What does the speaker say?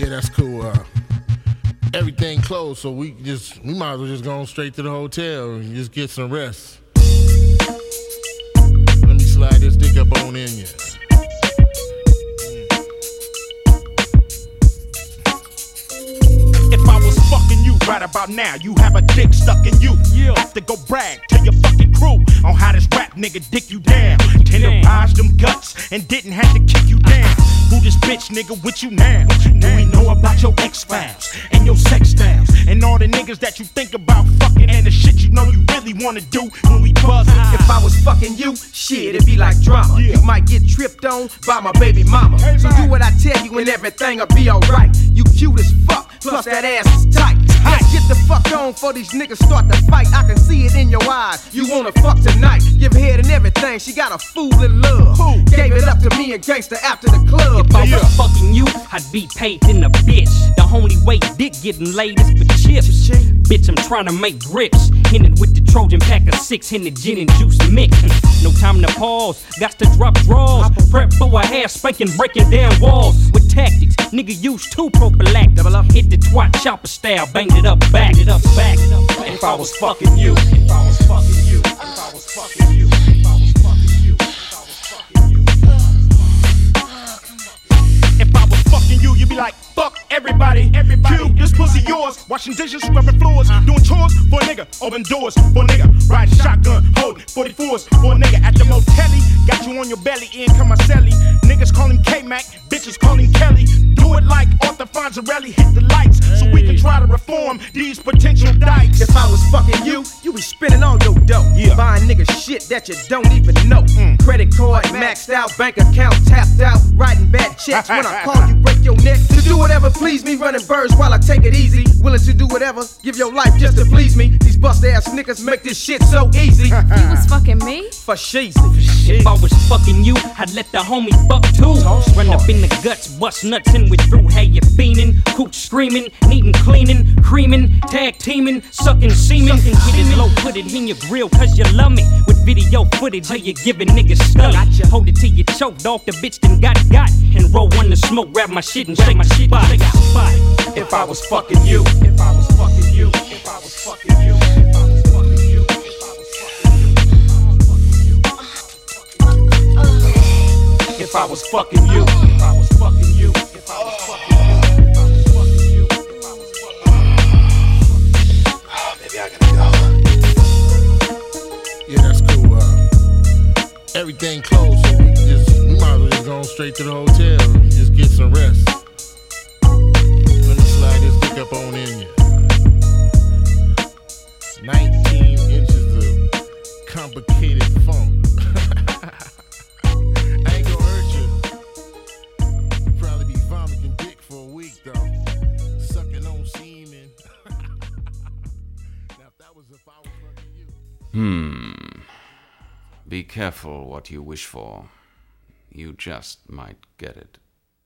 Yeah, that's cool. Everything closed, so we might as well just go straight to the hotel and just get some rest. Let me slide this dick up on in you. If I was fucking you right about now, you have a dick stuck in you. You have to go brag to your fucking crew on how this rap nigga dick you down. Tenderized them guts and didn't have to kick you down. Who this bitch nigga with you now? Do we know about your X-Files and your sex styles and all the niggas that you think about fucking and the shit you know you really wanna do when we buzz? If I was fucking you, shit, it'd be like drama. You might get tripped on by my baby mama. So do what I tell you and everything'll be alright. You cute as fuck, plus that ass is tight. Let's get the fuck on before these niggas start to fight. I can see it in your eyes. You wanna fuck tonight. Give head and everything. She got a fool in love. Who gave it up to me and gangsta after the club? If I was fucking you, I'd be paid in a bitch. The only way dick getting laid is for chips. Bitch, I'm trying to make grips. Hit it with the Trojan pack of 6 in the gin and juice mix. No time to pause, got to drop draws. Prep for a hair spanking, breaking down walls. With tactics, nigga use 2 prophylactics. Hit the twat chopper style, banged it up, back it up, back it up. If I was fucking you, if I was fucking you, if I was fucking you, if I was fucking you, if I was fucking you. If I was fucking you, you'd be like, fuck everybody. Q, this pussy yours. Washing dishes, scrubbing floors. Doing chores for a nigga. Open doors for a nigga. Riding shotgun, holding 44s for a nigga. At the motelly, got you on your belly. Ian Camaselli. Niggas call him K-Mac, bitches call him Kelly. Do it like Arthur Fonzarelli. Hit the lights so we can try to reform these potential dykes. If I was fucking you, you be spending all your dough. Buying nigga shit that you don't even know. Credit card maxed out, bank account tapped out. Writing bad checks when I call you, break your neck. To do whatever please me, running birds while I take it easy. Willing to do whatever, give your life just to please me. These bust ass niggas make this shit so easy. You was fucking me? For sheezy. If I was fucking you, I'd let the homie fuck too. Run up in the guts, bust nuts in with through. How you fiendin', cooch screaming, needin' cleaning, creaming, tag teaming, sucking semen. Hit it low, put it in your grill cause you love me. With video footage of you giving niggas stuff. Hold it till you choked off, the bitch then got. And roll one to smoke, grab my shit and shake my shit spot. If I was fucking you, if I was fucking you, if I was fucking you, if I was fucking you, if I was fucking you, if I was fucking you, if I was fucking you, if I was fucking you, if I was fucking you, if I was fucking you. Oh, baby, I gotta go. Yeah, that's cool. Everything closed, so we might as well just go straight to the hotel and just get some rest. Let me slide this dick up on in you. 19 inches of complicated funk. I ain't gonna hurt you. You'll probably be vomiting dick for a week though. Sucking on semen. Now if that was if I was fucking you. Be careful what you wish for. You just might get it.